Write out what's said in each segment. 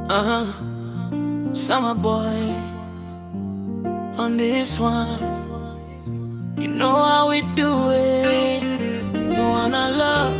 Summer boy on this one. You know how we do it. You wanna love.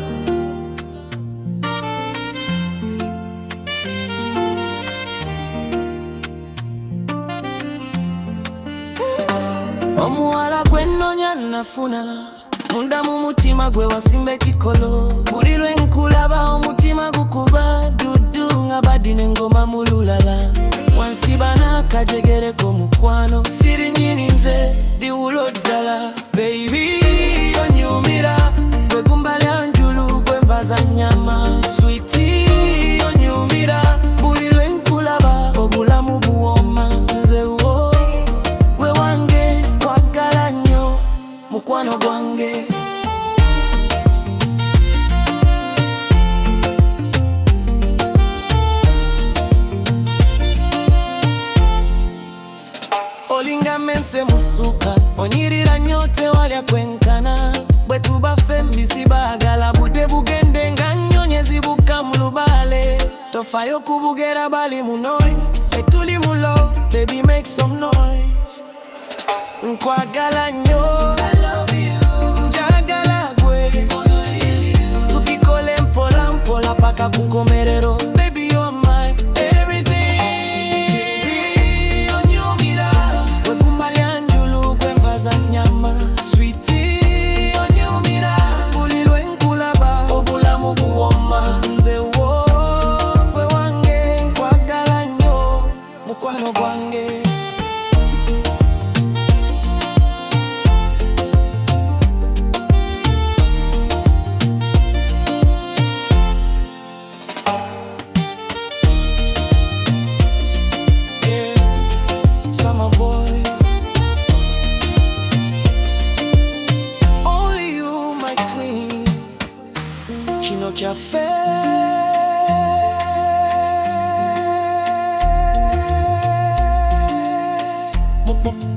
Omuwala gw'ennonya nafuna munda mu mutima gwe wasimba ekikolo. Buli lwe nkulaba omutima gukuba dudu nga badi n'engoma mu lulala. Wansiba n'akajegereko mukwano siri nnyini nze diwulo ddala. Baby onyumira gwe gumba lya njulu gwe nva za nnyama. Sweetie onyumira buli lwe nkulaba obulamu buwoma. Nze wo gwe wange kwagala nnyo mukwano gwange. Olinga mense musuka onyirira nyote walya kwenkana. Bwe tuba fembi sibagala budde bugende nga nnyonyezi buka mu lubale. Tofayo kubugera bali mu noise ffe tuli mu low. Baby make some noise. Nkwagala nnyo njagala gwe tukikole mpola mpola paka ku nkomerero. Baby you're my everything. Onyumira gwe gumba lya njulu gwe nva za nnyama. Sweetie onyumira buli lwe nkulaba obulamu buwoma. Nze wo gwe wange nkwagala nnyo mukwano gwange. Summer boy, only you my queen. Kino Cafe. Mo